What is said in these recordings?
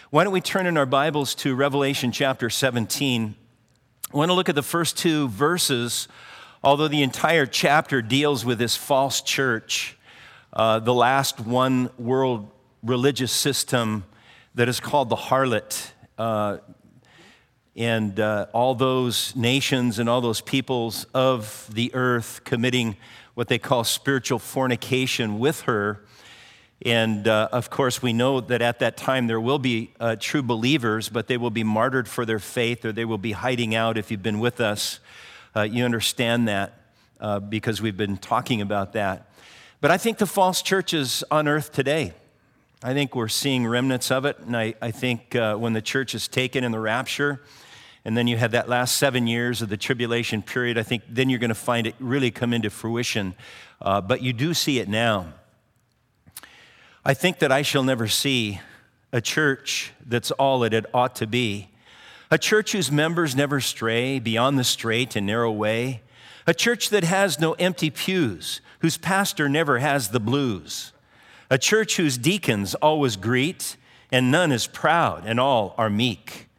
Why don't we turn in our Bibles to Revelation chapter 17? I want to look at the first two verses, although the entire chapter deals with this false church, the last one world religious system that is called the harlot, and all those nations and all those peoples of the earth committing what they call spiritual fornication with her. And of course, we know that at that time there will be true believers, but they will be martyred for their faith, or they will be hiding out. If you've been with us, you understand that because we've been talking about that. But I think the false churches on earth today, I think we're seeing remnants of it. And I think when the church is taken in the rapture, and then you have that last 7 years of the tribulation period, I think then you're going to find it really come into fruition. But you do see it now. I think that I shall never see a church that's all that it ought to be, a church whose members never stray beyond the straight and narrow way, a church that has no empty pews, whose pastor never has the blues, a church whose deacons always greet, and none is proud, and all are meek,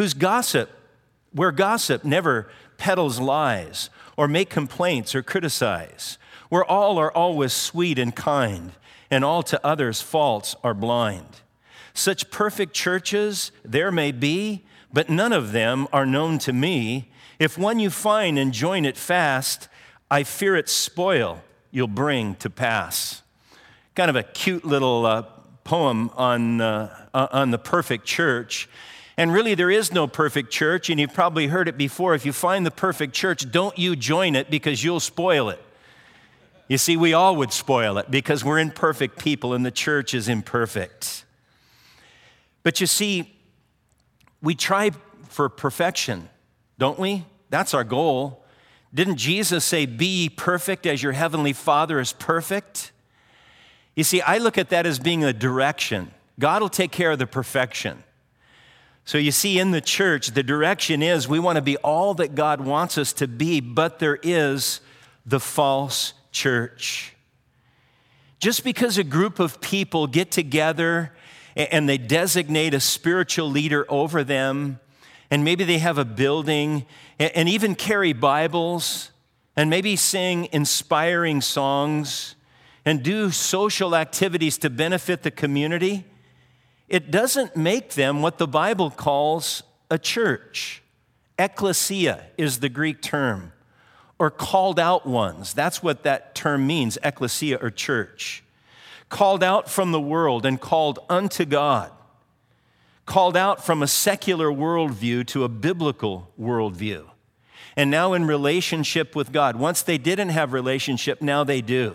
where gossip never peddles lies, or make complaints or criticize, where all are always sweet and kind, and all to others' faults are blind. Such perfect churches there may be, but none of them are known to me. If one you find and join it fast, I fear its spoil you'll bring to pass. Kind of a cute little poem on the perfect church. And really, there is no perfect church, and you've probably heard it before. If you find the perfect church, don't you join it because you'll spoil it. You see, we all would spoil it because we're imperfect people and the church is imperfect. But you see, we try for perfection, don't we? That's our goal. Didn't Jesus say, "Be ye perfect as your heavenly Father is perfect"? You see, I look at that as being a direction. God will take care of the perfection. So you see, in the church, the direction is we want to be all that God wants us to be, but there is the false church. Just because a group of people get together and they designate a spiritual leader over them, and maybe they have a building and even carry Bibles and maybe sing inspiring songs and do social activities to benefit the community, it doesn't make them what the Bible calls a church. Ecclesia is the Greek term. Or called out ones. That's what that term means, ecclesia or church. Called out from the world and called unto God. Called out from a secular worldview to a biblical worldview. And now in relationship with God. Once they didn't have relationship, now they do.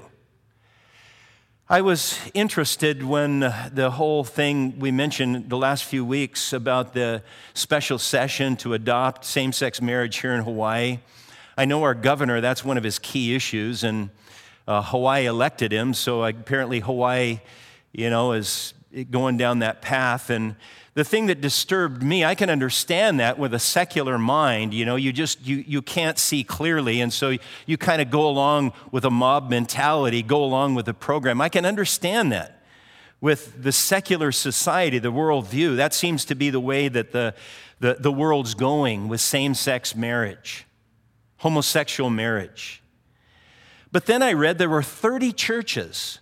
I was interested when the whole thing we mentioned the last few weeks about the special session to adopt same-sex marriage here in Hawaii. I know our governor, that's one of his key issues, and Hawaii elected him, so apparently Hawaii, is going down that path. And the thing that disturbed me, I can understand that with a secular mind, you can't see clearly, and so you kind of go along with a mob mentality, go along with the program. I can understand that. With the secular society, the worldview, that seems to be the way that the world's going with same-sex marriage. Homosexual marriage. But then I read there were 30 churches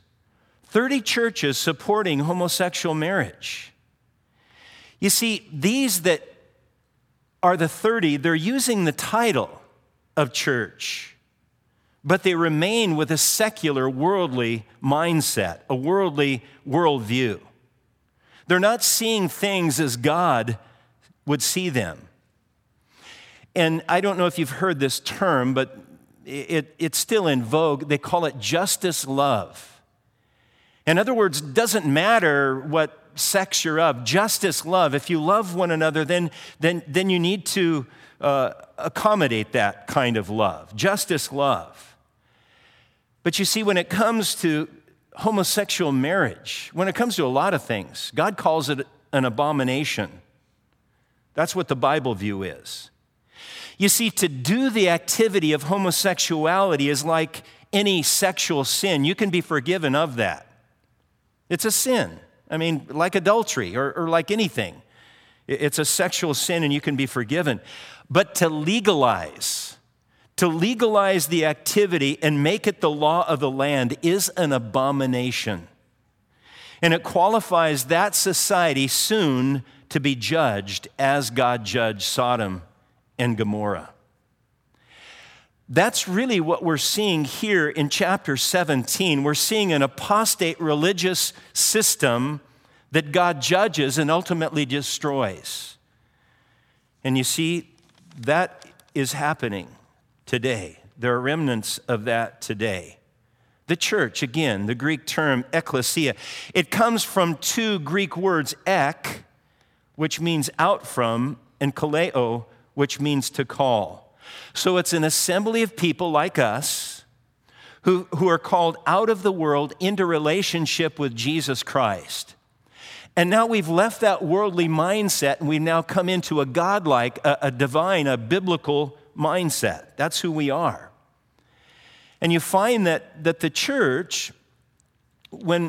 supporting homosexual marriage. You see, these that are the 30, they're using the title of church, but they remain with a secular, worldly mindset, a worldly worldview. They're not seeing things as God would see them. And I don't know if you've heard this term, but it's still in vogue. They call it justice love. In other words, it doesn't matter what sex you're of. Justice love. If you love one another, then you need to accommodate that kind of love. Justice love. But you see, when it comes to homosexual marriage, when it comes to a lot of things, God calls it an abomination. That's what the Bible view is. You see, to do the activity of homosexuality is like any sexual sin. You can be forgiven of that. It's a sin. I mean, like adultery or like anything. It's a sexual sin and you can be forgiven. But to legalize the activity and make it the law of the land is an abomination. And it qualifies that society soon to be judged as God judged Sodom and Gomorrah. That's really what we're seeing here in chapter 17. We're seeing an apostate religious system that God judges and ultimately destroys. And you see, that is happening today. There are remnants of that today. The church, again, the Greek term ekklesia, it comes from two Greek words, ek, which means out from, and kaleo, which means to call. So it's an assembly of people like us who are called out of the world into relationship with Jesus Christ. And now we've left that worldly mindset and we've now come into a godlike, a divine, a biblical mindset. That's who we are. And you find that the church, when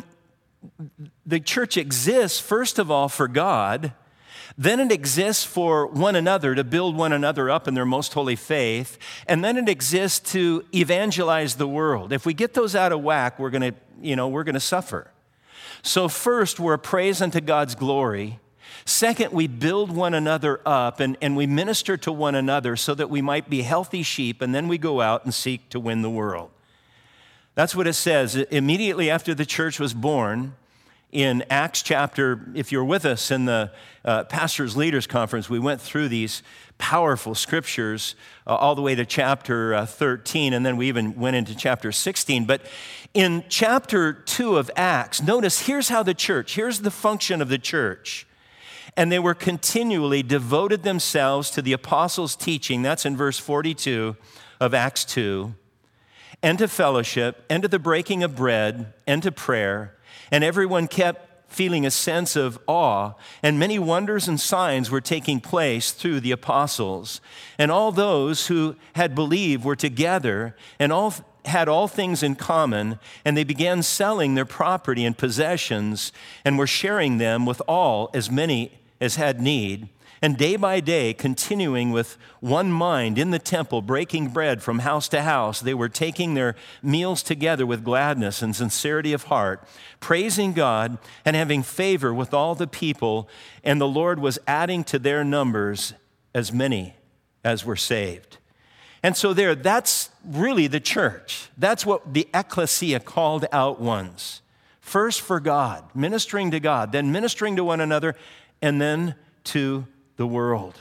the church exists, first of all, for God, then it exists for one another to build one another up in their most holy faith, and then it exists to evangelize the world. If we get those out of whack, we're going to suffer. So first, we're a praise unto God's glory. Second, we build one another up and we minister to one another so that we might be healthy sheep, and then we go out and seek to win the world. That's what it says. Immediately after the church was born, in Acts chapter, if you're with us in the Pastors Leaders Conference, we went through these powerful scriptures all the way to chapter 13, and then we even went into chapter 16. But in chapter 2 of Acts, notice here's the function of the church. And they were continually devoted themselves to the apostles' teaching. That's in verse 42 of Acts 2. And to fellowship, and to the breaking of bread, and to prayer. And everyone kept feeling a sense of awe. And many wonders and signs were taking place through the apostles. And all those who had believed were together, and all had all things in common, and they began selling their property and possessions, and were sharing them with all, as many as had need, and day by day, continuing with one mind in the temple, breaking bread from house to house, they were taking their meals together with gladness and sincerity of heart, praising God and having favor with all the people, and the Lord was adding to their numbers as many as were saved. And so that's really the church. That's what the ecclesia, called out ones. First for God, ministering to God, then ministering to one another, and then to the world.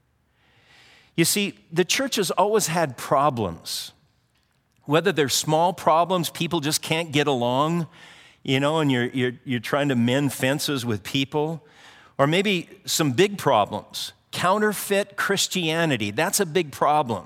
You see, the church has always had problems. Whether they're small problems, people just can't get along, and you're trying to mend fences with people, or maybe some big problems. Counterfeit Christianity, that's a big problem.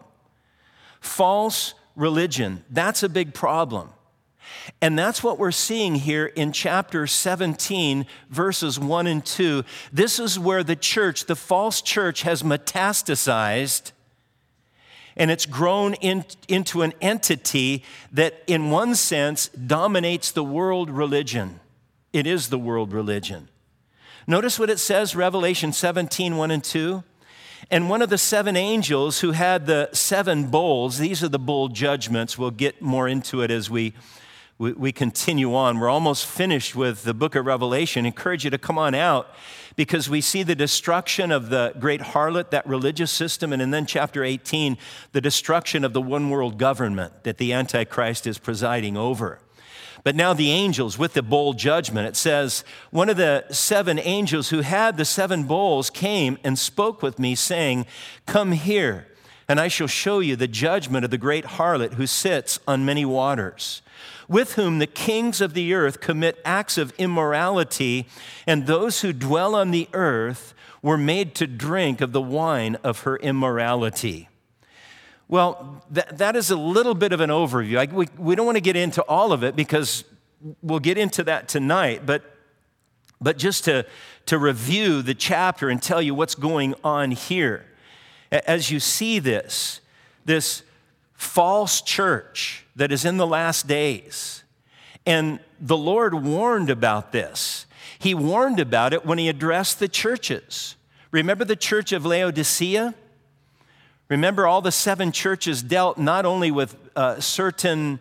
False religion, that's a big problem. And that's what we're seeing here in chapter 17, verses 1 and 2. This is where the church, the false church, has metastasized, and it's grown into an entity that, in one sense, dominates the world religion. It is the world religion. Notice what it says, Revelation 17, 1 and 2. And one of the seven angels who had the seven bowls, these are the bowl judgments. We'll get more into it as we continue on. We're almost finished with the book of Revelation. I encourage you to come on out because we see the destruction of the great harlot, that religious system, and then chapter 18, the destruction of the one world government that the Antichrist is presiding over. But now the angels with the bowl judgment, it says, one of the seven angels who had the seven bowls came and spoke with me, saying, "Come here, and I shall show you the judgment of the great harlot who sits on many waters, with whom the kings of the earth commit acts of immorality, and those who dwell on the earth were made to drink of the wine of her immorality." Well, that is a little bit of an overview. We don't want to get into all of it because we'll get into that tonight, but just to review the chapter and tell you what's going on here. As you see this false church that is in the last days, and the Lord warned about this. He warned about it when he addressed the churches. Remember the church of Laodicea? Remember, all the 7 churches dealt not only with certain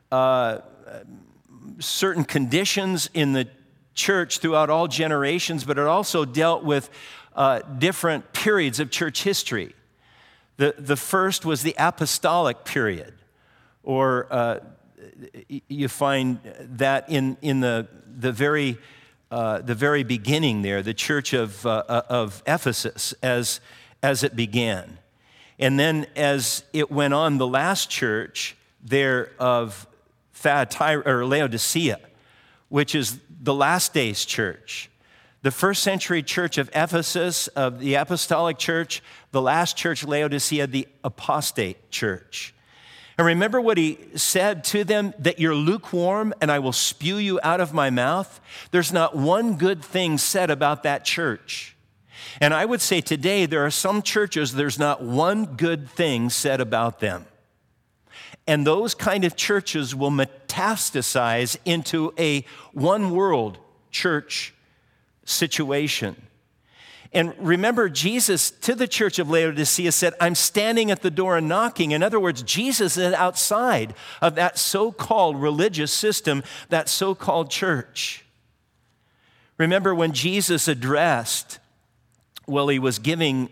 conditions in the church throughout all generations, but it also dealt with different periods of church history. The first was the apostolic period, or you find that in the very beginning there, the church of Ephesus as it began. And then as it went on, the last church there of Laodicea, which is the last days church. The first century church of Ephesus, of the apostolic church, the last church, Laodicea, the apostate church. And remember what he said to them, that you're lukewarm and I will spew you out of my mouth. There's not one good thing said about that church. And I would say today there are some churches, there's not one good thing said about them. And those kind of churches will metastasize into a one world church situation. And remember, Jesus to the church of Laodicea said, I'm standing at the door and knocking. In other words, Jesus is outside of that so-called religious system, that so-called church. Remember when Jesus addressed, well, he was giving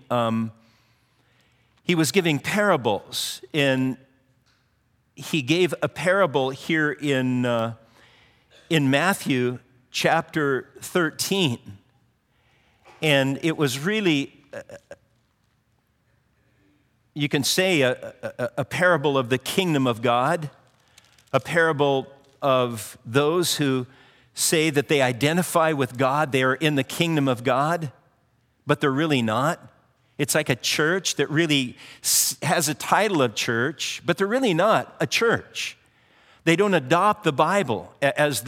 parables, and he gave a parable here in Matthew chapter 13. And it was really, you can say, a parable of the kingdom of God, a parable of those who say that they identify with God, they are in the kingdom of God, but they're really not. It's like a church that really has a title of church, but they're really not a church. They don't adopt the Bible as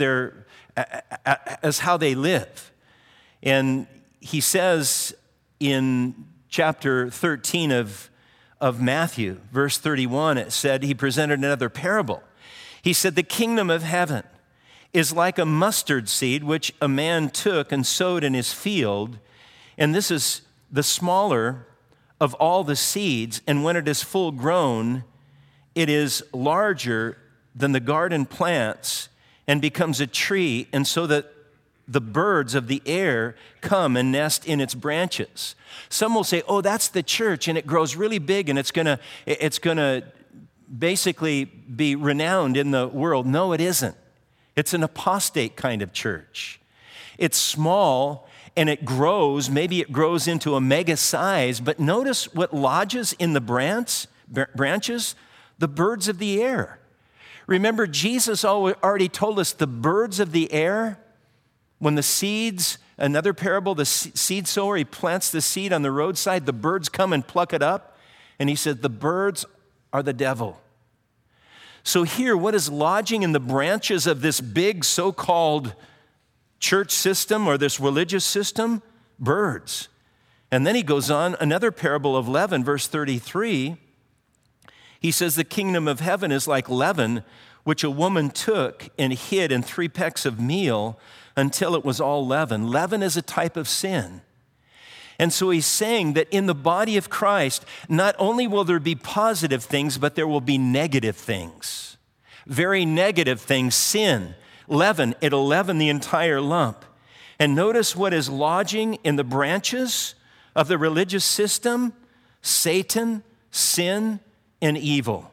how they live. And he says in chapter 13 of Matthew, verse 31, it said, he presented another parable. He said, the kingdom of heaven is like a mustard seed, which a man took and sowed in his field. And this is the smaller of all the seeds. And when it is full grown, it is larger than the garden plants and becomes a tree, and so that the birds of the air come and nest in its branches. Some will say, oh, that's the church, and it grows really big, and it's gonna basically be renowned in the world. No, it isn't. It's an apostate kind of church. It's small, and it grows. Maybe it grows into a mega size, but notice what lodges in the branches? The birds of the air. Remember, Jesus already told us the birds of the air, when the seeds, another parable, the seed sower, he plants the seed on the roadside, the birds come and pluck it up. And he said, the birds are the devil. So here, what is lodging in the branches of this big so-called church system or this religious system? Birds. And then he goes on, another parable of leaven, verse 33. He says, the kingdom of heaven is like leaven, which a woman took and hid in 3 pecks of meal until it was all leaven. Leaven is a type of sin. And so he's saying that in the body of Christ, not only will there be positive things, but there will be negative things. Very negative things, sin, leaven, it'll leaven the entire lump. And notice what is lodging in the branches of the religious system: Satan, sin, and evil.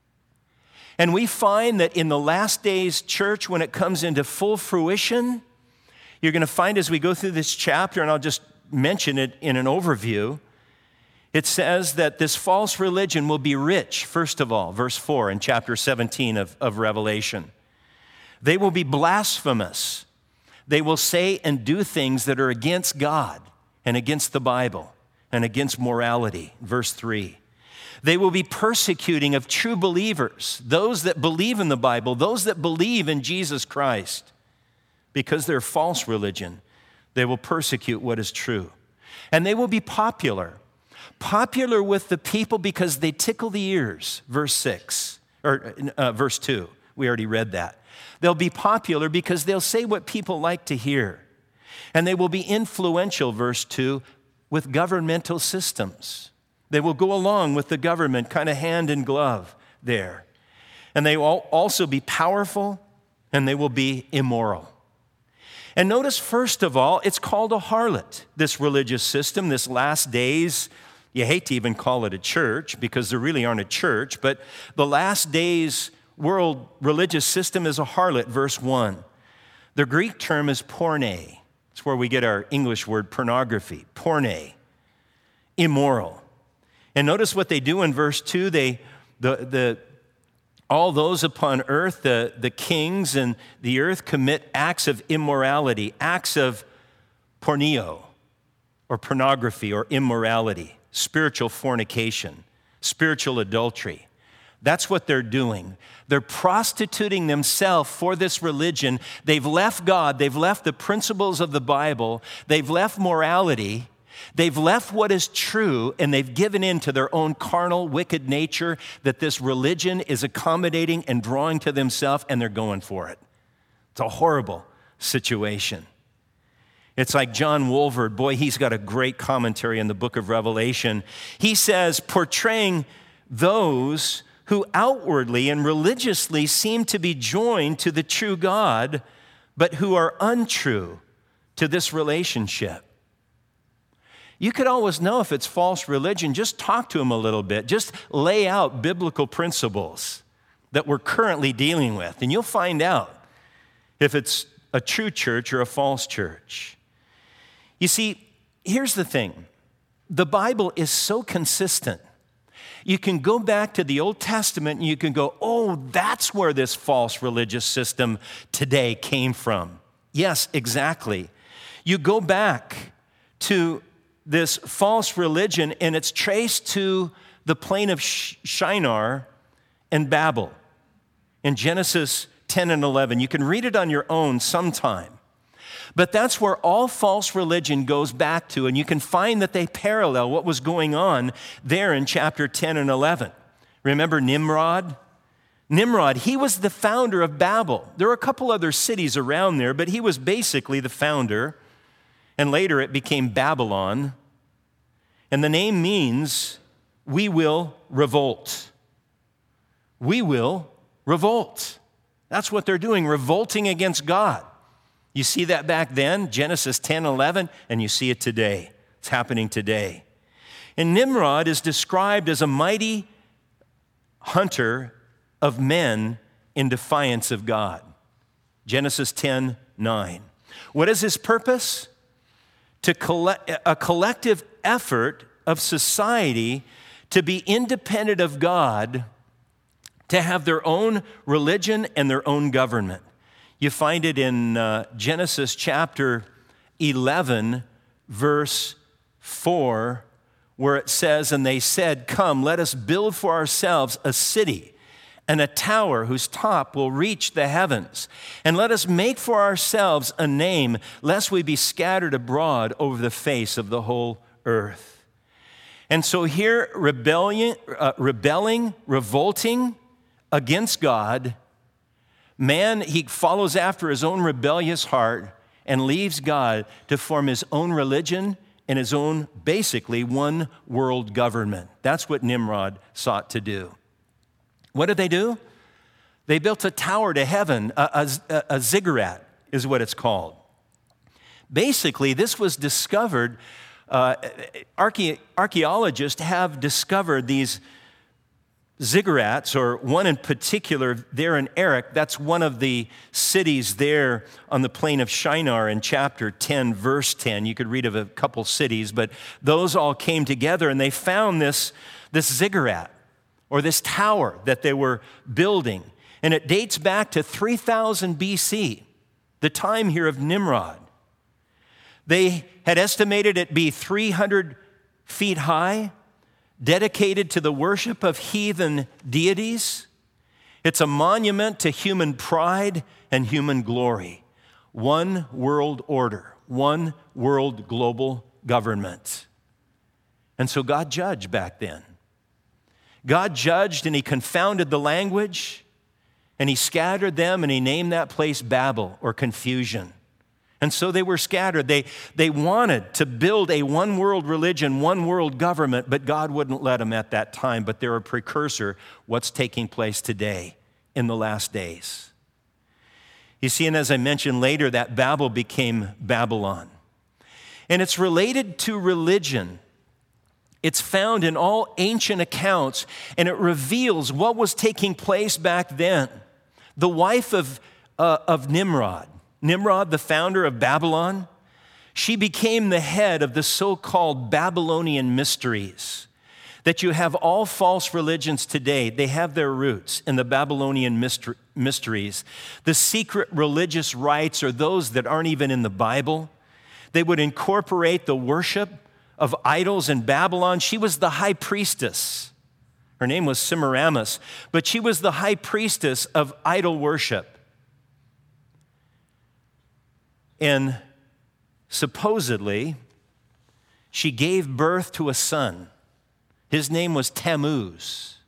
And we find that in the last days church, when it comes into full fruition, you're going to find as we go through this chapter, and I'll just mention it in an overview, it says that this false religion will be rich, first of all, verse 4 in chapter 17 of Revelation. They will be blasphemous. They will say and do things that are against God and against the Bible and against morality, verse 3. They will be persecuting of true believers, those that believe in the Bible, those that believe in Jesus Christ. Because they're false religion, they will persecute what is true. And they will be popular with the people because they tickle the ears, verse 2. We already read that. They'll be popular because they'll say what people like to hear. And they will be influential, verse 2, with governmental systems. They will go along with the government, kind of hand in glove there. And they will also be powerful, and they will be immoral. And notice, first of all, it's called a harlot, this religious system, this last days. You hate to even call it a church because there really aren't a church, but the last days world religious system is a harlot, verse 1. The Greek term is porne. It's where we get our English word pornography, porne, immoral. And notice what they do in verse 2. All those upon earth, the kings and the earth, commit acts of immorality, acts of porneo, or pornography, or immorality, spiritual fornication, spiritual adultery. That's what they're doing. They're prostituting themselves for this religion. They've left God. They've left the principles of the Bible. They've left morality. They've left what is true, and they've given in to their own carnal, wicked nature that this religion is accommodating and drawing to themselves, and they're going for it. It's a horrible situation. It's like John Wolford. Boy, he's got a great commentary in the book of Revelation. He says, portraying those who outwardly and religiously seem to be joined to the true God, but who are untrue to this relationship. You could always know if it's false religion. Just talk to them a little bit. Just lay out biblical principles that we're currently dealing with, and you'll find out if it's a true church or a false church. You see, here's the thing. The Bible is so consistent. You can go back to the Old Testament and you can go, oh, that's where this false religious system today came from. Yes, exactly. You go back to this false religion and it's traced to the plain of Shinar and Babel in Genesis 10 and 11. You can read it on your own sometime. But that's where all false religion goes back to, and you can find that they parallel what was going on there in chapter 10 and 11. Remember Nimrod? Nimrod, he was the founder of Babel. There were a couple other cities around there, but he was basically the founder, and later it became Babylon. And the name means, we will revolt. We will revolt. That's what they're doing, revolting against God. You see that back then, Genesis 10, 11, and you see it today. It's happening today. And Nimrod is described as a mighty hunter of men in defiance of God. Genesis 10, 9. What is his purpose? A collective effort of society to be independent of God, to have their own religion and their own government. You find it in Genesis chapter 11, verse 4, where it says, and they said, come, let us build for ourselves a city and a tower whose top will reach the heavens. And let us make for ourselves a name, lest we be scattered abroad over the face of the whole earth. And so here, rebelling, revolting against God, man, he follows after his own rebellious heart and leaves God to form his own religion and his own, basically, one world government. That's what Nimrod sought to do. What did they do? They built a tower to heaven, a ziggurat is what it's called. Basically, this was discovered, archaeologists have discovered these ziggurats, or one in particular there in Erech. That's one of the cities there on the plain of Shinar in chapter 10, verse 10. You could read of a couple cities, but those all came together and they found this ziggurat, or this tower that they were building. And it dates back to 3000 BC, the time here of Nimrod. They had estimated it be 300 feet high, dedicated to the worship of heathen deities. It's a monument to human pride and human glory. One world order, one world global government. And so God judged back then. God judged and he confounded the language and he scattered them and he named that place Babel, or confusion. And so they were scattered. They wanted to build a one world religion, one world government, but God wouldn't let them at that time. But they're a precursor, what's taking place today in the last days. You see, and as I mentioned later, that Babel became Babylon. And it's related to religion. It's found in all ancient accounts, and it reveals what was taking place back then. The wife of Nimrod, the founder of Babylon, she became the head of the so-called Babylonian mysteries. That you have all false religions today, they have their roots in the Babylonian mysteries. The secret religious rites are those that aren't even in the Bible. They would incorporate the worship of idols in Babylon. She was the high priestess. Her name was Semiramis, but she was the high priestess of idol worship. And supposedly, she gave birth to a son. His name was Tammuz.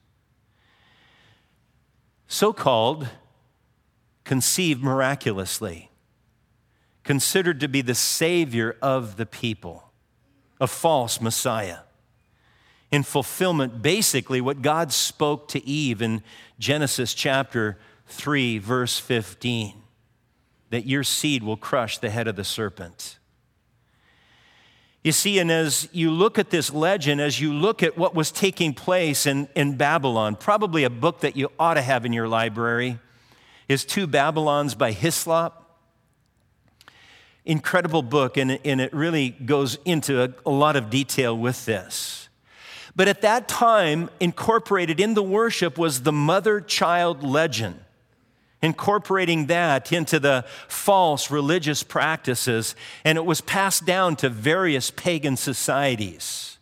So-called, conceived miraculously, considered to be the savior of the people. A false Messiah. In fulfillment, basically, what God spoke to Eve in Genesis chapter 3, verse 15, that your seed will crush the head of the serpent. You see, and as you look at this legend, as you look at what was taking place in Babylon, probably a book that you ought to have in your library is Two Babylons by Hislop. Incredible book, and it really goes into a lot of detail with this. But at that time, incorporated in the worship was the mother-child legend, incorporating that into the false religious practices, and it was passed down to various pagan societies.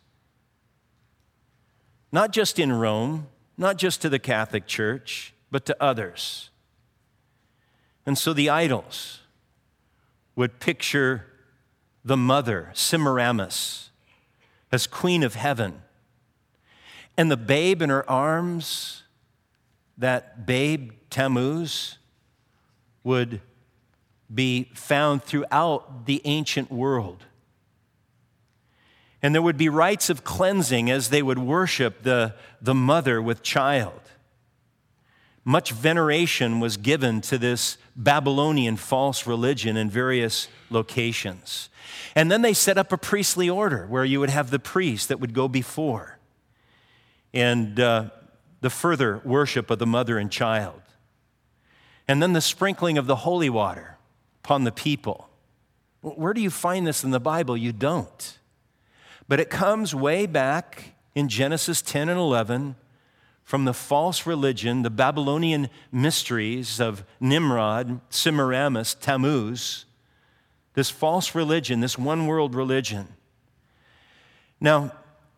Not just in Rome, not just to the Catholic Church, but to others. And so the idols would picture the mother, Semiramis, as queen of heaven. And the babe in her arms, that babe, Tammuz, would be found throughout the ancient world. And there would be rites of cleansing as they would worship the mother with child. Much veneration was given to this Babylonian false religion in various locations. And then they set up a priestly order where you would have the priest that would go before and the further worship of the mother and child. And then the sprinkling of the holy water upon the people. Where do you find this in the Bible? You don't. But it comes way back in Genesis 10 and 11 from the false religion, the Babylonian mysteries of Nimrod, Semiramis, Tammuz, this false religion, this one-world religion. Now,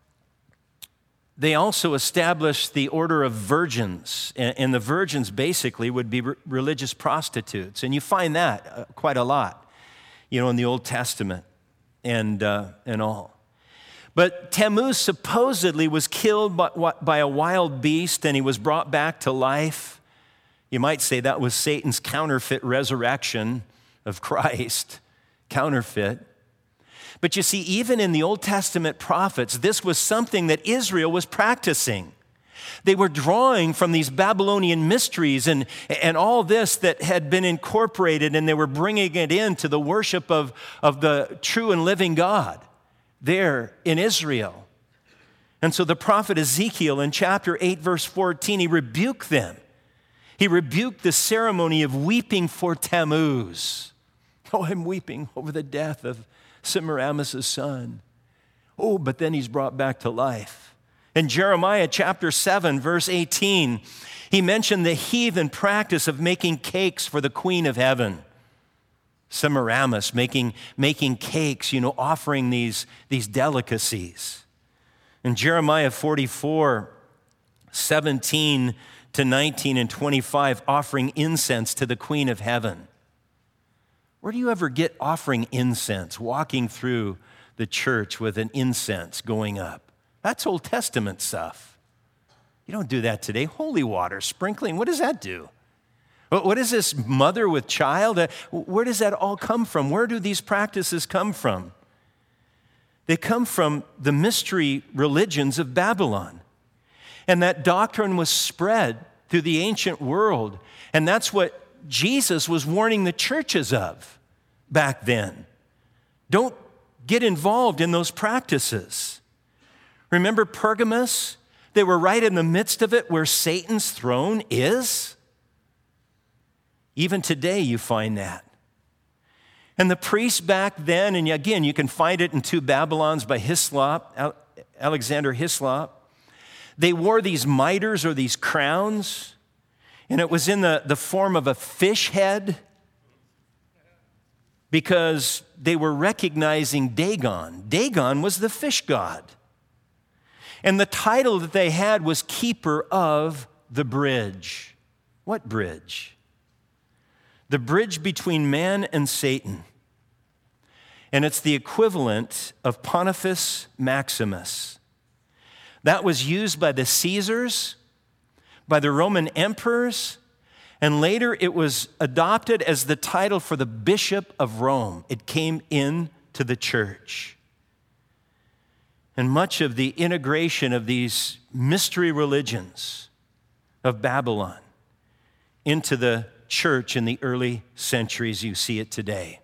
they also established the order of virgins, and the virgins basically would be religious prostitutes, and you find that quite a lot, in the Old Testament and all. But Tammuz supposedly was killed by a wild beast, and he was brought back to life. You might say that was Satan's counterfeit resurrection of Christ, counterfeit. But you see, even in the Old Testament prophets, this was something that Israel was practicing. They were drawing from these Babylonian mysteries and all this that had been incorporated, and they were bringing it into the worship of the true and living God there in Israel. And so the prophet Ezekiel in chapter 8, verse 14, he rebuked them. He rebuked the ceremony of weeping for Tammuz. Oh, I'm weeping over the death of Semiramis' son. Oh, but then he's brought back to life. In Jeremiah chapter 7, verse 18, he mentioned the heathen practice of making cakes for the queen of heaven. Semiramis making cakes, offering these delicacies. In Jeremiah 44, 17 to 19 and 25, offering incense to the queen of heaven. Where do you ever get offering incense, walking through the church with an incense going up? That's Old Testament stuff. You don't do that today. Holy water, sprinkling, what does that do? What is this mother with child? Where does that all come from? Where do these practices come from? They come from the mystery religions of Babylon. And that doctrine was spread through the ancient world. And that's what Jesus was warning the churches of back then. Don't get involved in those practices. Remember Pergamos? They were right in the midst of it where Satan's throne is. Even today you find that. And the priests back then, and again, you can find it in Two Babylons by Hislop, Alexander Hislop. They wore these mitres or these crowns, and it was in the form of a fish head because they were recognizing Dagon. Dagon was the fish god. And the title that they had was Keeper of the Bridge. What bridge? The bridge between man and Satan. And it's the equivalent of Pontifex Maximus. That was used by the Caesars, by the Roman emperors, and later it was adopted as the title for the Bishop of Rome. It came into the church. And much of the integration of these mystery religions of Babylon into the church in the early centuries, you see it today.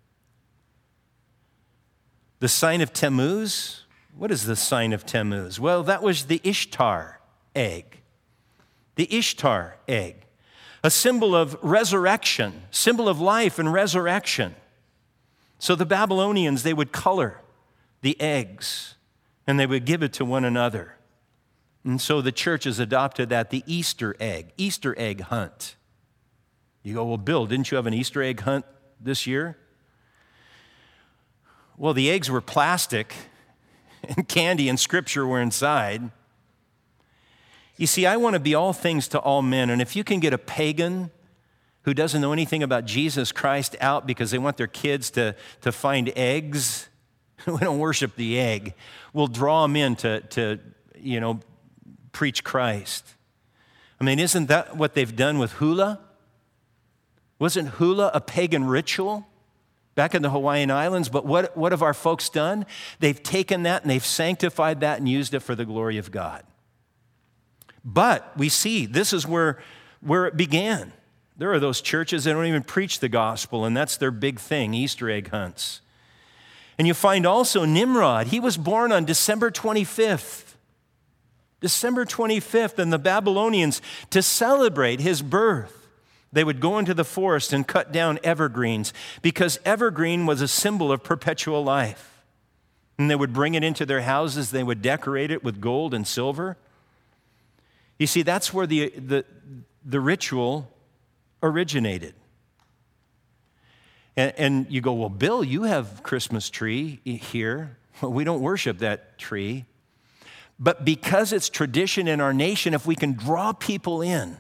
The sign of Tammuz, what is the sign of Tammuz? Well, that was the Ishtar egg. The Ishtar egg, a symbol of resurrection, symbol of life and resurrection. So the Babylonians, they would color the eggs and they would give it to one another. And so the church has adopted that, the Easter egg hunt. You go, well, Bill, didn't you have an Easter egg hunt this year? Well, the eggs were plastic and candy and scripture were inside. You see, I want to be all things to all men, and if you can get a pagan who doesn't know anything about Jesus Christ out because they want their kids to find eggs, we don't worship the egg, we'll draw them in to preach Christ. I mean, isn't that what they've done with hula? Wasn't hula a pagan ritual back in the Hawaiian Islands? But what have our folks done? They've taken that and they've sanctified that and used it for the glory of God. But we see this is where it began. There are those churches that don't even preach the gospel, and that's their big thing, Easter egg hunts. And you find also Nimrod. He was born on December 25th. December 25th, and the Babylonians, to celebrate his birth, they would go into the forest and cut down evergreens because evergreen was a symbol of perpetual life. And they would bring it into their houses. They would decorate it with gold and silver. You see, that's where the ritual originated. And you go, well, Bill, you have Christmas tree here. Well, we don't worship that tree. But because it's tradition in our nation, if we can draw people in,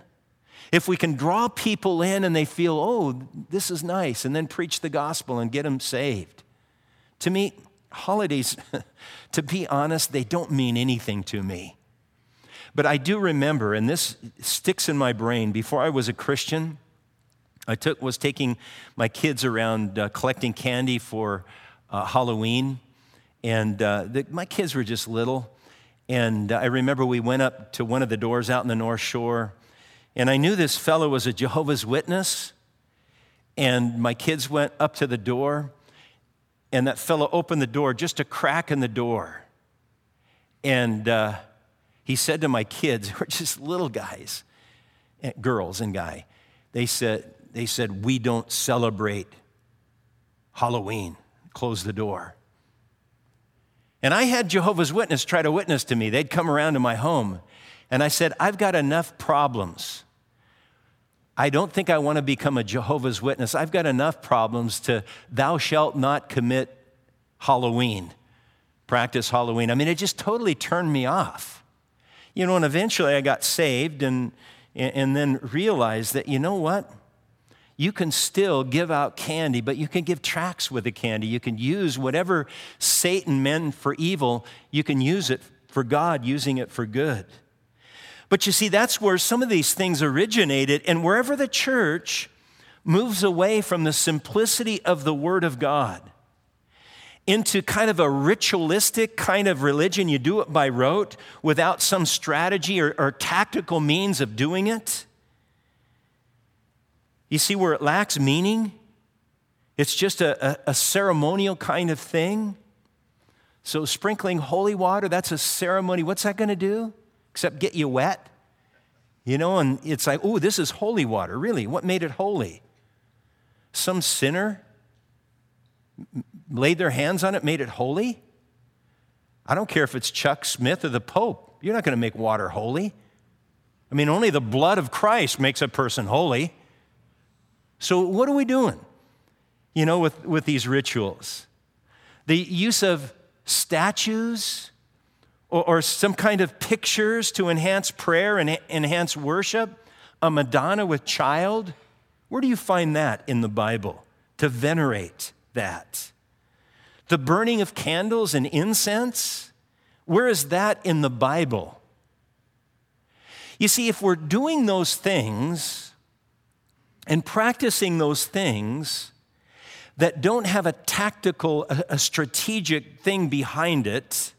and they feel, oh, this is nice, and then preach the gospel and get them saved. To me, holidays, to be honest, they don't mean anything to me. But I do remember, and this sticks in my brain, before I was a Christian, I was taking my kids around collecting candy for Halloween, and my kids were just little. And I remember we went up to one of the doors out in the North Shore, and I knew this fellow was a Jehovah's Witness, and my kids went up to the door, and that fellow opened the door, just a crack in the door. And he said to my kids, who were just little guys, girls and guy, they said, we don't celebrate Halloween. Close the door. And I had Jehovah's Witness try to witness to me. They'd come around to my home. And I said, I've got enough problems. I don't think I want to become a Jehovah's Witness. I've got enough problems to thou shalt not commit Halloween, practice Halloween. I mean, it just totally turned me off. And eventually I got saved and then realized that, you know what? You can still give out candy, but you can give tracts with the candy. You can use whatever Satan meant for evil, you can use it for God, using it for good. But you see, that's where some of these things originated, and wherever the church moves away from the simplicity of the Word of God into kind of a ritualistic kind of religion, you do it by rote without some strategy or tactical means of doing it. You see where it lacks meaning? It's just a ceremonial kind of thing. So sprinkling holy water, that's a ceremony. What's that going to do? Except get you wet? You know, and it's like, oh, this is holy water. Really? What made it holy? Some sinner laid their hands on it, made it holy? I don't care if it's Chuck Smith or the Pope. You're not going to make water holy. I mean, only the blood of Christ makes a person holy. So what are we doing, you know, with these rituals? The use of statues or some kind of pictures to enhance prayer and enhance worship, a Madonna with child. Where do you find that in the Bible, to venerate that? The burning of candles and incense, where is that in the Bible? You see, if we're doing those things and practicing those things that don't have a tactical, a strategic thing behind it,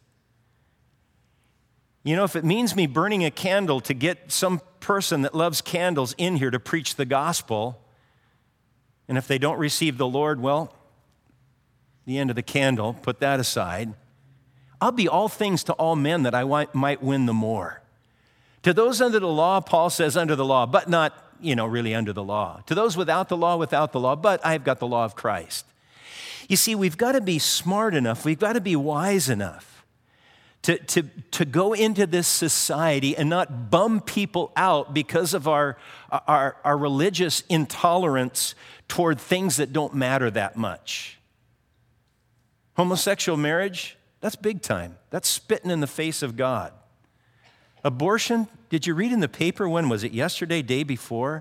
you know, if it means me burning a candle to get some person that loves candles in here to preach the gospel, and if they don't receive the Lord, well, the end of the candle, put that aside. I'll be all things to all men that I might win the more. To those under the law, Paul says under the law, but not, you know, really under the law. To those without the law, but I've got the law of Christ. You see, we've got to be smart enough, we've got to be wise enough to go into this society and not bum people out because of our religious intolerance toward things that don't matter that much. Homosexual marriage, that's big time. That's spitting in the face of God. Abortion, did you read in the paper, when was it, yesterday, day before?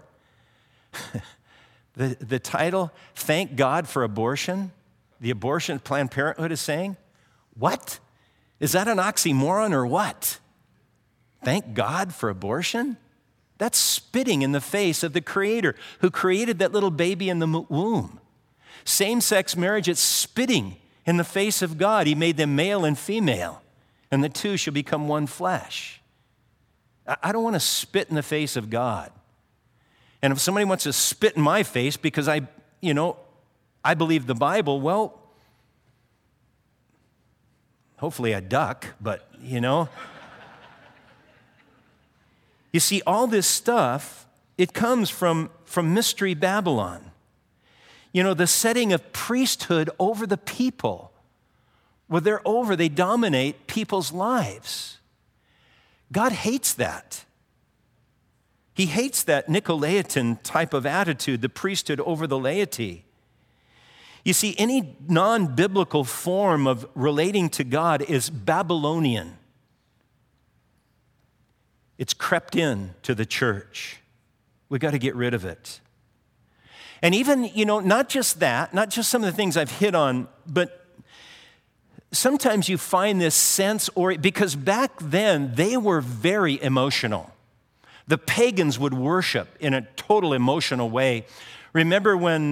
the title, Thank God for Abortion, the abortion Planned Parenthood is saying. What? Is that an oxymoron or what? Thank God for abortion? That's spitting in the face of the Creator who created that little baby in the womb. Same-sex marriage, it's spitting in the face of God. He made them male and female, and the two shall become one flesh. I don't want to spit in the face of God. And if somebody wants to spit in my face because I believe the Bible, well, hopefully I duck, but, you know. You see, all this stuff, it comes from Mystery Babylon. You know, the setting of priesthood over the people. Well, they dominate people's lives. God hates that. He hates that Nicolaitan type of attitude, the priesthood over the laity. You see, any non-biblical form of relating to God is Babylonian. It's crept in to the church. We've got to get rid of it. And even, you know, not just that, not just some of the things I've hit on, but sometimes you find this sense, because back then they were very emotional. The pagans would worship in a total emotional way. Remember when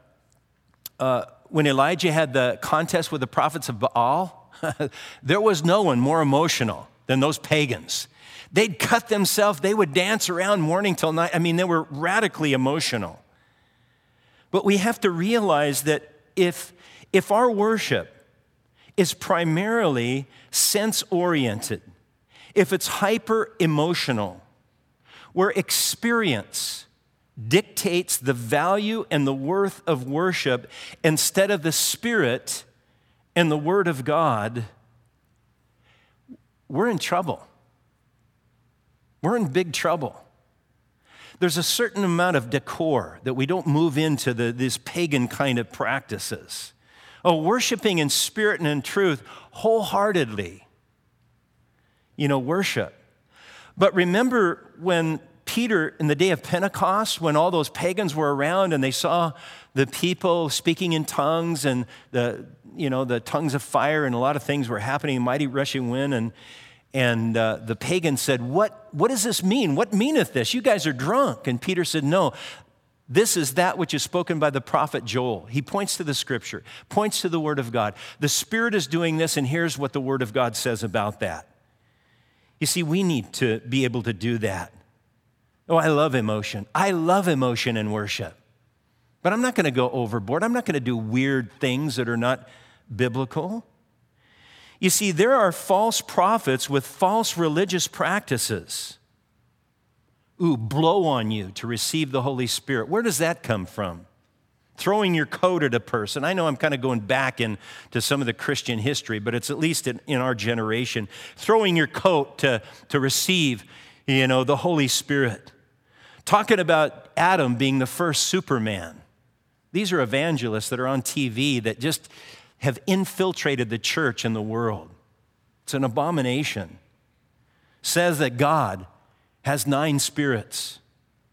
Elijah had the contest with the prophets of Baal? There was no one more emotional than those pagans. They'd cut themselves, they would dance around morning till night. I mean, they were radically emotional. But we have to realize that if our worship is primarily sense-oriented, if it's hyper-emotional, where experience dictates the value and the worth of worship instead of the Spirit and the Word of God, we're in trouble. We're in big trouble. There's a certain amount of decor that we don't move into these pagan kind of practices. Worshiping in spirit and in truth, wholeheartedly, worship. But remember when Peter, in the day of Pentecost, when all those pagans were around and they saw the people speaking in tongues and the tongues of fire and a lot of things were happening, mighty rushing wind, And the pagan said, what does this mean? What meaneth this? You guys are drunk. And Peter said, no, this is that which is spoken by the prophet Joel. He points to the scripture, points to the word of God. The Spirit is doing this, and here's what the word of God says about that. You see, we need to be able to do that. Oh, I love emotion. I love emotion in worship. But I'm not going to go overboard. I'm not going to do weird things that are not biblical. You see, there are false prophets with false religious practices. Ooh, blow on you to receive the Holy Spirit. Where does that come from? Throwing your coat at a person. I know I'm kind of going back into some of the Christian history, but it's at least in our generation. Throwing your coat to receive, the Holy Spirit. Talking about Adam being the first Superman. These are evangelists that are on TV that just have infiltrated the church and the world. It's an abomination. Says that God has 9 spirits.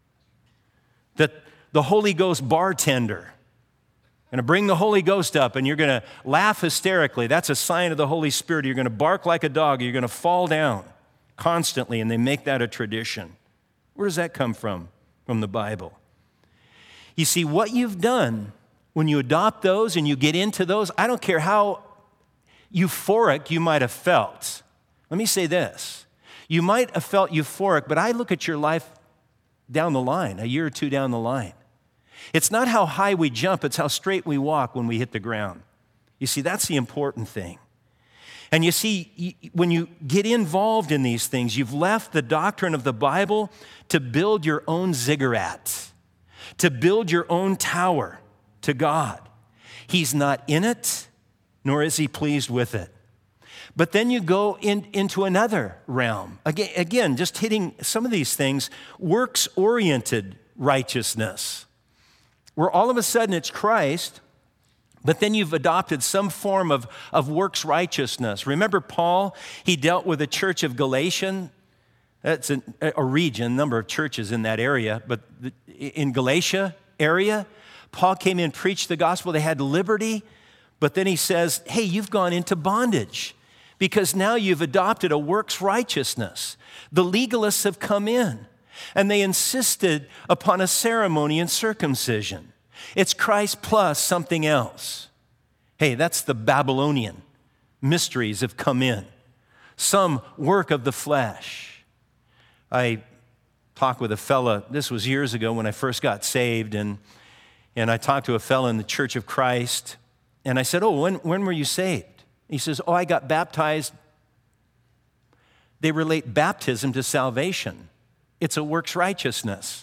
That the Holy Ghost bartender, going to bring the Holy Ghost up and you're going to laugh hysterically. That's a sign of the Holy Spirit. You're going to bark like a dog. You're going to fall down constantly, and they make that a tradition. Where does that come from? From the Bible. You see, what you've done when you adopt those and you get into those, I don't care how euphoric you might have felt. Let me say this. You might have felt euphoric, but I look at your life down the line, a year or two down the line. It's not how high we jump, it's how straight we walk when we hit the ground. You see, that's the important thing. And you see, when you get involved in these things, you've left the doctrine of the Bible to build your own ziggurat, to build your own tower to God. He's not in it, nor is he pleased with it. But then you go into another realm. Again, just hitting some of these things, works-oriented righteousness, where all of a sudden it's Christ, but then you've adopted some form of works righteousness. Remember Paul? He dealt with the church of Galatia. That's a region, number of churches in that area. But in Galatia area, Paul came in, preached the gospel. They had liberty. But then he says, hey, you've gone into bondage because now you've adopted a works righteousness. The legalists have come in, and they insisted upon a ceremony and circumcision. It's Christ plus something else. Hey, that's the Babylonian. Mysteries have come in. Some work of the flesh. I talked with a fella, this was years ago when I first got saved, and I talked to a fella in the Church of Christ, and I said, oh, when were you saved? He says, oh, I got baptized. They relate baptism to salvation. It's a works righteousness.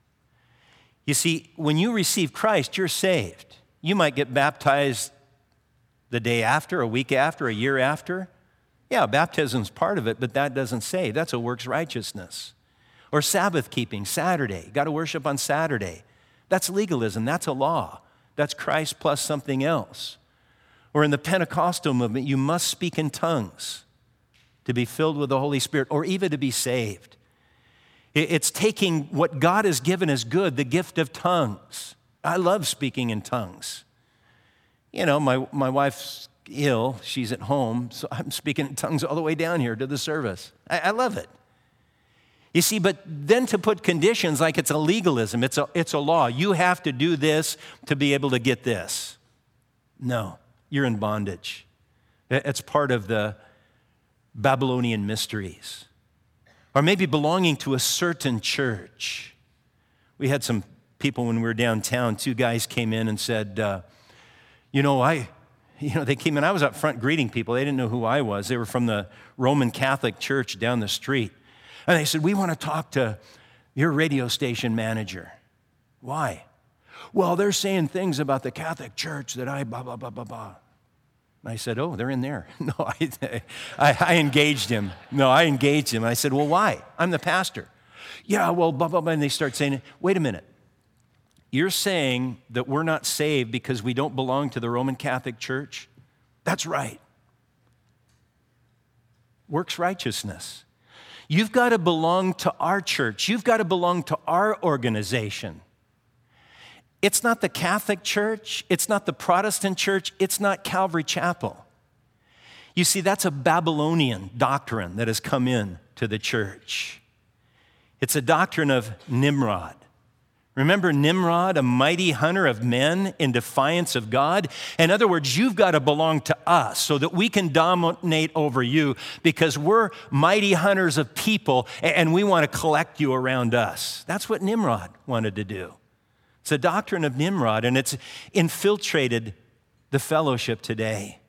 You see, when you receive Christ, you're saved. You might get baptized the day after, a week after, a year after. Yeah, baptism's part of it, but that doesn't save. That's a works righteousness. Or Sabbath keeping, Saturday. Got to worship on Saturday. That's legalism. That's a law. That's Christ plus something else. Or in the Pentecostal movement, you must speak in tongues to be filled with the Holy Spirit, or even to be saved. It's taking what God has given as good, the gift of tongues. I love speaking in tongues. You know, my wife's ill. She's at home, so I'm speaking in tongues all the way down here to the service. I love it. You see, but then to put conditions like it's a legalism, it's a law. You have to do this to be able to get this. No, you're in bondage. It's part of the Babylonian mysteries. Or maybe belonging to a certain church. We had some people when we were downtown, 2 guys came in and said, they came in, I was up front greeting people. They didn't know who I was. They were from the Roman Catholic Church down the street. And they said, we want to talk to your radio station manager. Why? Well, they're saying things about the Catholic Church that I blah, blah, blah, blah, blah. And I said, oh, they're in there. No, I engaged him. And I said, well, why? I'm the pastor. Yeah, well, blah, blah, blah. And they start saying, wait a minute. You're saying that we're not saved because we don't belong to the Roman Catholic Church? That's right. Works righteousness. You've got to belong to our church. You've got to belong to our organization. It's not the Catholic Church. It's not the Protestant Church. It's not Calvary Chapel. You see, that's a Babylonian doctrine that has come in to the church. It's a doctrine of Nimrod. Remember Nimrod, a mighty hunter of men in defiance of God? In other words, you've got to belong to us so that we can dominate over you because we're mighty hunters of people and we want to collect you around us. That's what Nimrod wanted to do. It's a doctrine of Nimrod, and it's infiltrated the fellowship today.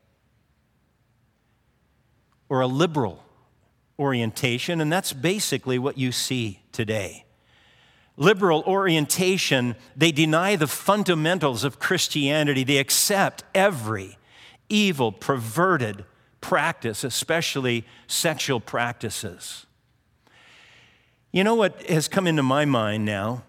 Or a liberal orientation, and that's basically what you see today. Liberal orientation, they deny the fundamentals of Christianity. They accept every evil, perverted practice, especially sexual practices. You know what has come into my mind now?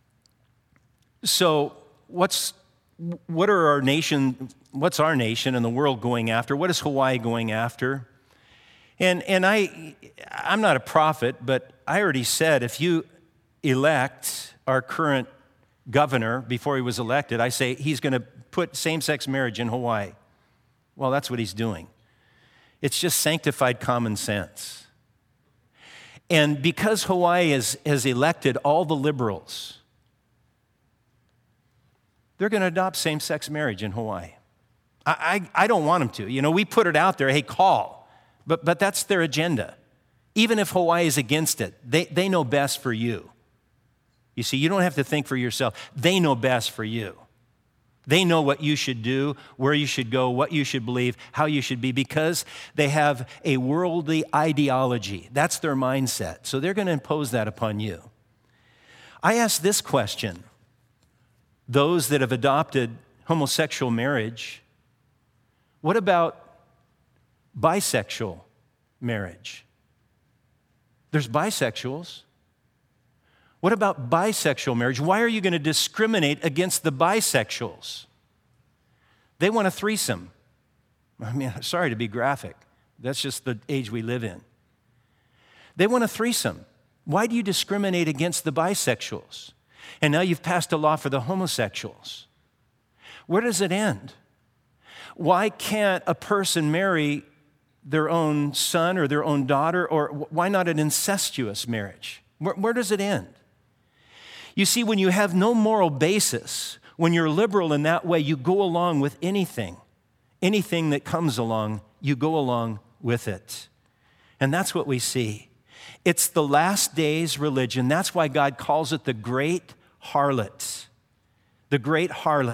So what's our nation and the world going after? What is Hawaii going after? And I'm not a prophet, but I already said if you elect our current governor before he was elected, I say he's going to put same-sex marriage in Hawaii. Well, that's what he's doing. It's just sanctified common sense. And because Hawaii has elected all the liberals, they're going to adopt same-sex marriage in Hawaii. I don't want them to. You know, we put it out there, hey, call. But that's their agenda. Even if Hawaii is against it, they know best for you. You see, you don't have to think for yourself. They know best for you. They know what you should do, where you should go, what you should believe, how you should be, because they have a worldly ideology. That's their mindset. So they're going to impose that upon you. I ask this question. Those that have adopted homosexual marriage, what about bisexual marriage? There's bisexuals. What about bisexual marriage? Why are you going to discriminate against the bisexuals? They want a threesome. I mean, sorry to be graphic. That's just the age we live in. They want a threesome. Why do you discriminate against the bisexuals? And now you've passed a law for the homosexuals. Where does it end? Why can't a person marry their own son or their own daughter, or why not an incestuous marriage? Where does it end? You see, when you have no moral basis, when you're liberal in that way, you go along with anything. Anything that comes along, you go along with it. And that's what we see. It's the last days religion. That's why God calls it the great harlot. The great harlot.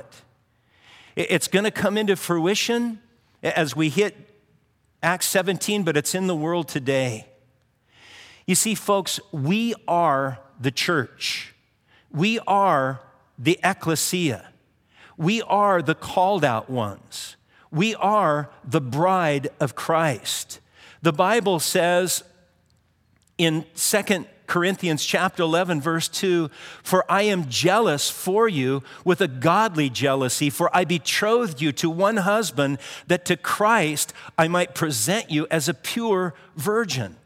It's going to come into fruition as we hit Acts 17, but it's in the world today. You see, folks, we are the church. We are the ecclesia. We are the called out ones. We are the bride of Christ. The Bible says in 2 Corinthians chapter 11, verse 2, "For I am jealous for you with a godly jealousy, for I betrothed you to one husband, that to Christ I might present you as a pure virgin."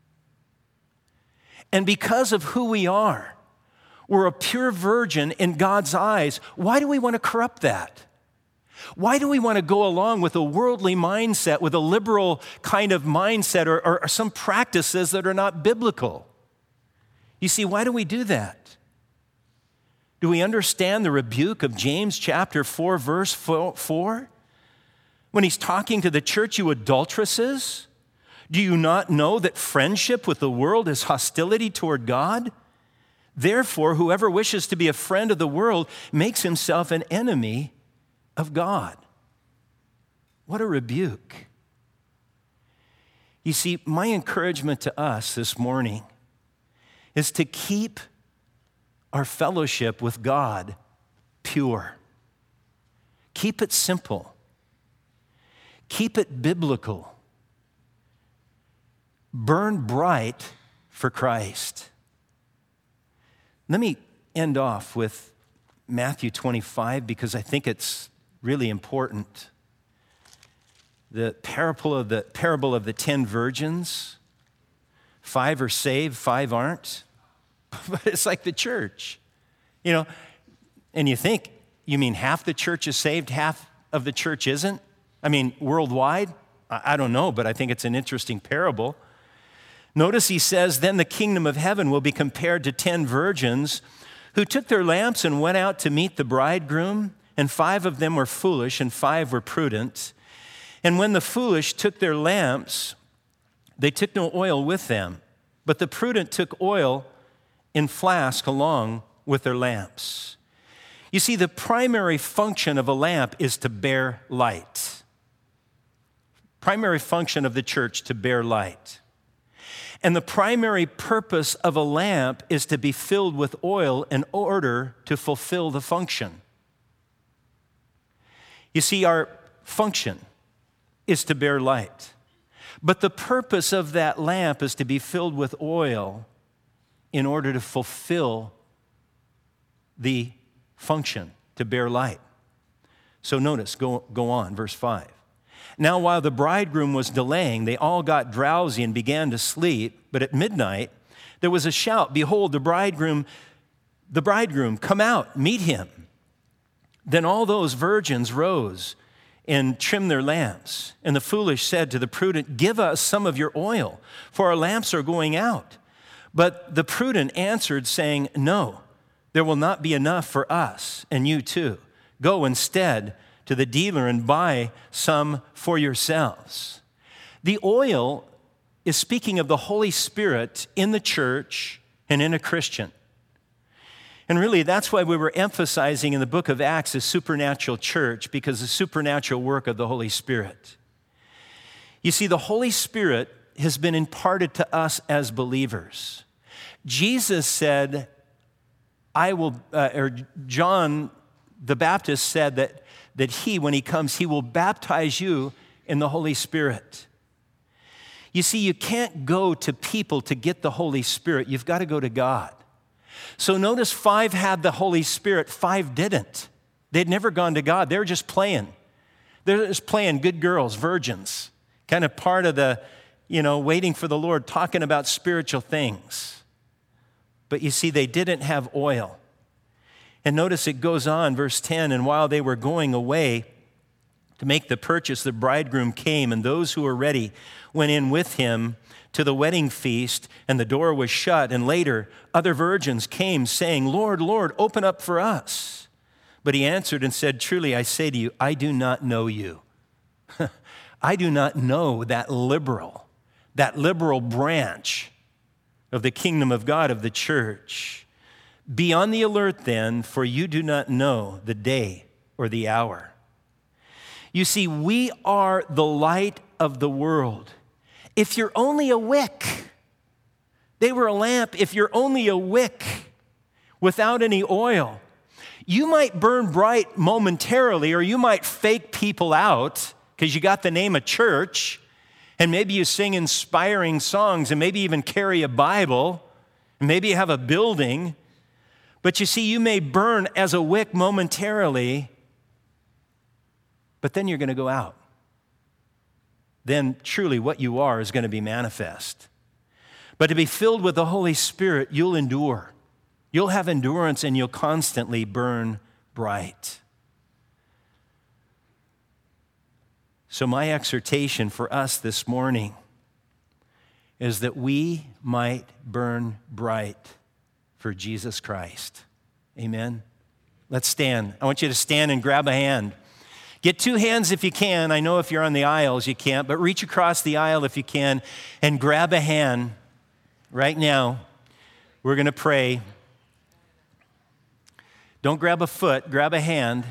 And because of who we are, we're a pure virgin in God's eyes. Why do we want to corrupt that? Why do we want to go along with a worldly mindset, with a liberal kind of mindset, or some practices that are not biblical? You see, why do we do that? Do we understand the rebuke of James chapter 4, verse 4? When he's talking to the church, you adulteresses, do you not know that friendship with the world is hostility toward God? Therefore, whoever wishes to be a friend of the world makes himself an enemy of God. What a rebuke. You see, my encouragement to us this morning is to keep our fellowship with God pure. Keep it simple. Keep it biblical. Burn bright for Christ. Let me end off with Matthew 25 because I think it's really important. The parable of the 10 virgins. 5 are saved, 5 aren't. But it's like the church, you know. And you think, you mean half the church is saved, half of the church isn't? I mean, worldwide? I don't know, but I think it's an interesting parable. Notice he says, then the kingdom of heaven will be compared to 10 virgins who took their lamps and went out to meet the bridegroom, and 5 of them were foolish and 5 were prudent. And when the foolish took their lamps, they took no oil with them, but the prudent took oil in flask along with their lamps. You see, the primary function of a lamp is to bear light. Primary function of the church to bear light. And the primary purpose of a lamp is to be filled with oil in order to fulfill the function. You see, our function is to bear light. But the purpose of that lamp is to be filled with oil in order to fulfill the function, to bear light. So notice, go on, verse 5. Now while the bridegroom was delaying, they all got drowsy and began to sleep. But at midnight, there was a shout, behold, the bridegroom, come out, meet him. Then all those virgins rose and trimmed their lamps. And the foolish said to the prudent, give us some of your oil, for our lamps are going out. But the prudent answered, saying, no, there will not be enough for us and you too. Go instead to the dealer and buy some for yourselves. The oil is speaking of the Holy Spirit in the church and in a Christian. And really, that's why we were emphasizing in the book of Acts the supernatural church, because the supernatural work of the Holy Spirit. You see, the Holy Spirit has been imparted to us as believers. Jesus said, John the Baptist said that he, when he comes, he will baptize you in the Holy Spirit. You see, you can't go to people to get the Holy Spirit. You've got to go to God. So notice 5 had the Holy Spirit, 5 didn't. They'd never gone to God. They were just playing. They're just playing good girls, virgins, kind of part of the, waiting for the Lord, talking about spiritual things. But you see, they didn't have oil. And notice it goes on, verse 10, and while they were going away to make the purchase, the bridegroom came, and those who were ready went in with him to the wedding feast, and the door was shut. And later, other virgins came, saying, Lord, Lord, open up for us. But he answered and said, truly, I say to you, I do not know you. I do not know that liberal branch of the kingdom of God, of the church. Be on the alert then, for you do not know the day or the hour. You see, we are the light of the world. If you're only a wick, they were a lamp. If you're only a wick without any oil, you might burn bright momentarily, or you might fake people out because you got the name of church, and maybe you sing inspiring songs, and maybe even carry a Bible, and maybe you have a building. But you see, you may burn as a wick momentarily, but then you're going to go out. Then truly what you are is going to be manifest. But to be filled with the Holy Spirit, you'll endure. You'll have endurance, and you'll constantly burn bright. So my exhortation for us this morning is that we might burn bright for Jesus Christ. Amen? Let's stand. I want you to stand and grab a hand. Get 2 hands if you can. I know if you're on the aisles you can't, but reach across the aisle if you can and grab a hand right now. We're going to pray. Don't grab a foot, grab a hand.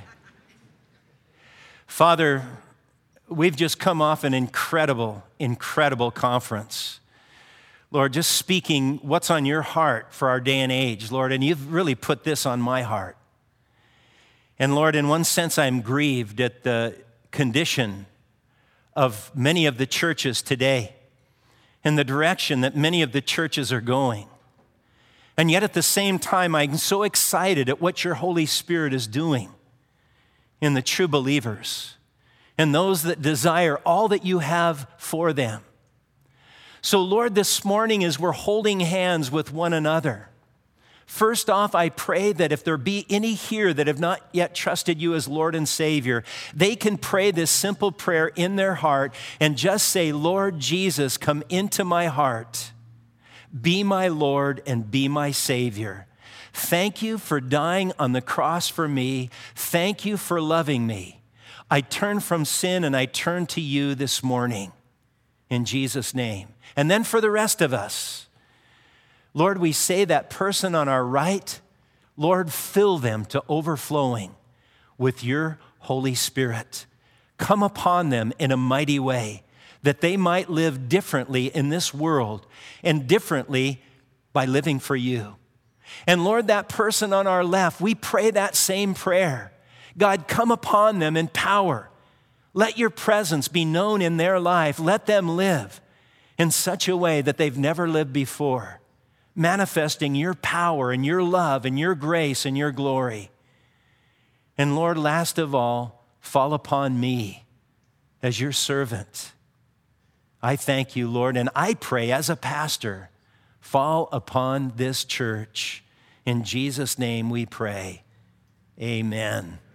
Father, we've just come off an incredible conference. Lord, just speaking what's on your heart for our day and age, Lord, and you've really put this on my heart. And Lord, in one sense, I'm grieved at the condition of many of the churches today and the direction that many of the churches are going. And yet at the same time, I'm so excited at what your Holy Spirit is doing in the true believers and those that desire all that you have for them. So Lord, this morning as we're holding hands with one another, First off, I pray that if there be any here that have not yet trusted you as Lord and Savior, they can pray this simple prayer in their heart and just say, Lord Jesus, come into my heart. Be my Lord and be my Savior. Thank you for dying on the cross for me. Thank you for loving me. I turn from sin and I turn to you this morning in Jesus' name. And then for the rest of us, Lord, we say that person on our right, Lord, fill them to overflowing with your Holy Spirit. Come upon them in a mighty way that they might live differently in this world and differently by living for you. And Lord, that person on our left, we pray that same prayer. God, come upon them in power. Let your presence be known in their life. Let them live in such a way that they've never lived before, manifesting your power and your love and your grace and your glory. And Lord, last of all, fall upon me as your servant. I thank you, Lord, and I pray as a pastor, fall upon this church. In Jesus' name we pray. Amen.